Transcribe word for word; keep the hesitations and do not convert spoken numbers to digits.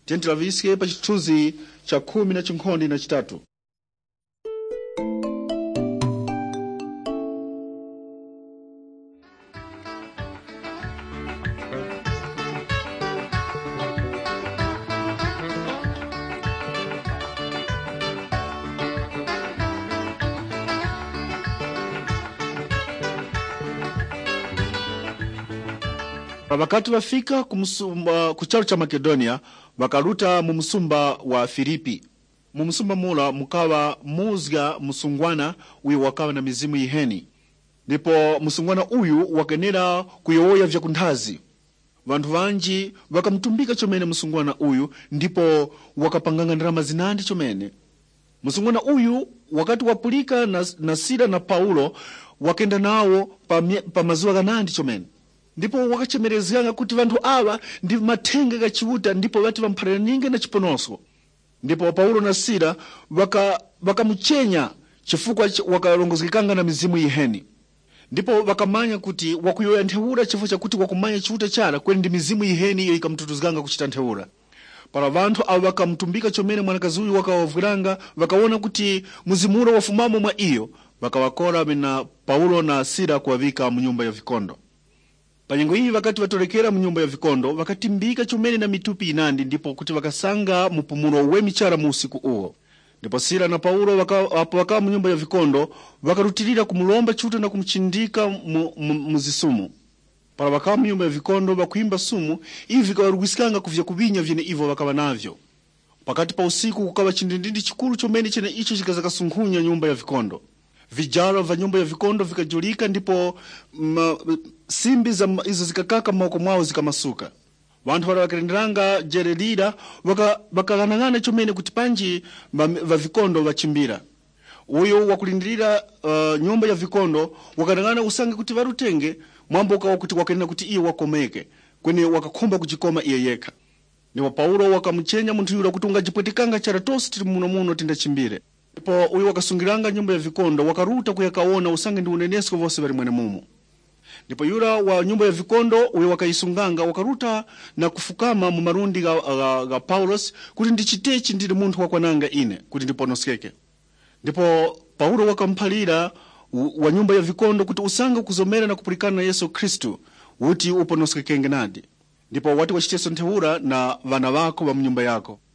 Tiye tilavisike pa chithunzi cha khumi na chinkhoni na chitatu. Wakati wafika ku chalo cha Makedonia, wakaruta mu musumba wa Filipi. Mu musumba mula mukawa muzga musungwana uyu wakawa na mizimu iheni. Ndipo musungwana uyu wakenera kuyowoya vyakunthazi. Vantu vanji wakamtumbika chomene musungwana uyu, ndipo wakapanganga ndrama zinandi chomene. Musungwana uyu wakati wapulika na, na Sila na Paulo wakenda nawo pa, pa mazuwa kanandi chomene. Ndipo wakachemerezanga kuti vantu awa ndi mathenga kachiuta, ndipo vati vamphalira ninge na chiponoso. Ndipo Paulo na Sila wakamuchenya waka chifukwa wakalongozekanga na mizimu iheni. Ndipo wakamanya kuti wakuyoya nthewura chifukwa chakuti wakumanya chiuta chala kweni ndi mizimu iheni iyo ikamtutuzganga kuchita nthewura. Para vantu awa wakamtumbika chomene mwanakazi uyu wakawavwiranga, wakaona kuti muzimura wafumamo mwa iyo, wakawakora mina Paulo na Sila kuwavika mu nyumba ya vikondo. Panyengo hii wakati watolekera mu nyumba ya vikondo, wakatimbika chomene na mitupi inandi, ndipo kuti wakasanga mupumulo uwe michara mu usiku uo. Ndipo Sila na Paulo waka waka mu nyumba ya vikondo, wakarutirira kumulomba chiuta na kumchindika mu, mu, muzisumu. Para waka mu nyumba ya vikondo wakuimba sumu, hivi kawarugisikanga kuvya kubinya vyene ivo wakawa navyo. Pakati pa usiku kukawa chindindindi chikuru chomene chene icho chikazakasungunya nyumba ya vikondo. Vijaro va nyumba ya vikondo vikajulika, ndipo ma, simbi za izo zikakaka mauko mwao zikamasuka. Wantu wala wakirindiranga jerelira wakaganangana waka chomene kuti panji va vikondo vachimbira. Uyo wakulindirira uh, nyumba ya vikondo wakanangana usange kuti varutenge, mwambo ukawa kuti wakanena kuti iyo wakomeke, kwenye wakakumba kuchikoma iye yeka. Ndipo Paulo wakamuchenya muntu yula kuti ungajipwetikanga chara tosi tiri muno muno tindachimbire. Ndipo uyu wakasungiranga nyumba ya vikondo wakaruta kuyakaona usange ndi unenesko vose vari mwene mumu. Ndipo yura wa nyumba ya vikondo uyu wakaisunganga wakaruta na kufukama mu marundi ga, ga, ga Paulos kuti ndichitechi ndiri muntu wakwananga ine kuti ndiponoskeke. Ndipo Paulo wakamphalira wa nyumba ya vikondo kuti usanga kuzomera na kupulikana na Yesu Kristu uti uponoskeke ngenadi. Ndipo wati wachiteso nthewura na vana vako wa mnyumba yako.